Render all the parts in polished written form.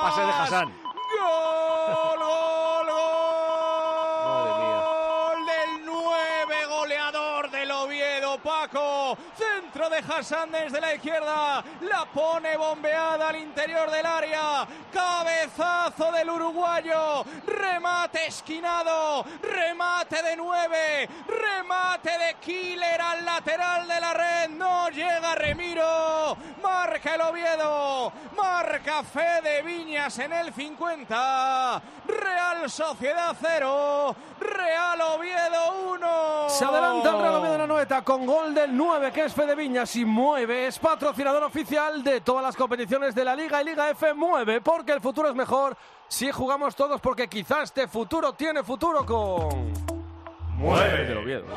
pase de Hassan. ¡Gol, gol, gol! Madre mía. ¡Gol del 9, goleador del Oviedo, Paco! Centro de Hassan desde la izquierda, la pone bombeada al interior del área, cabezazo del uruguayo, remate esquinado, remate de 9, remate de Killer al lateral de la red, no llega Remiro, marca el Oviedo, marca Fede Viñas en el 50, Real Sociedad 0, Real Oviedo 1. Se adelanta el Real Oviedo de la Noeta con gol del 9, que es Fede Viñas, y Mueve es patrocinador oficial de todas las competiciones de la Liga y Liga F. Mueve, porque el futuro es mejor si jugamos todos, porque quizás este futuro tiene futuro con Mueve del Oviedo.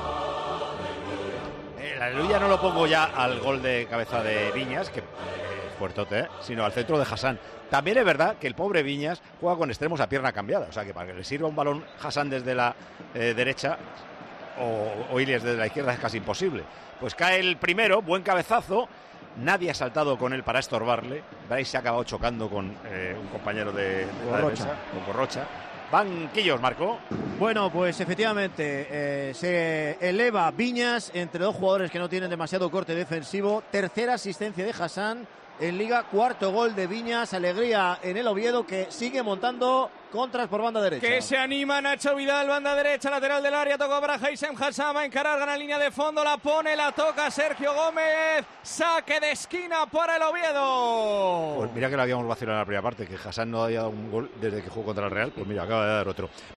El aleluya no lo pongo ya al gol de cabeza de Viñas, que fuertote, sino al centro de Hassan. También es verdad que el pobre Viñas juega con extremos a pierna cambiada, o sea que para que le sirva un balón Hassan desde la derecha o Ilias desde la izquierda es casi imposible. Pues cae el primero, buen cabezazo, nadie ha saltado con él para estorbarle. Bryce se ha acabado chocando con un compañero de la defensa, con Corrocha. Banquillos, Marco. Bueno, pues efectivamente se eleva Viñas entre dos jugadores que no tienen demasiado corte defensivo. Tercera asistencia de Hassan en Liga, cuarto gol de Viñas. Alegría en el Oviedo, que sigue montando contras por banda derecha. Que se anima Nacho Vidal, banda derecha, lateral del área, toca para Haysem Hassan, va a encarar, gana línea de fondo, la pone, la toca Sergio Gómez, saque de esquina para el Oviedo. Pues mira que lo habíamos vacilado en la primera parte, que Hassan no había dado un gol desde que jugó contra el Real, pues mira, acaba de dar otro.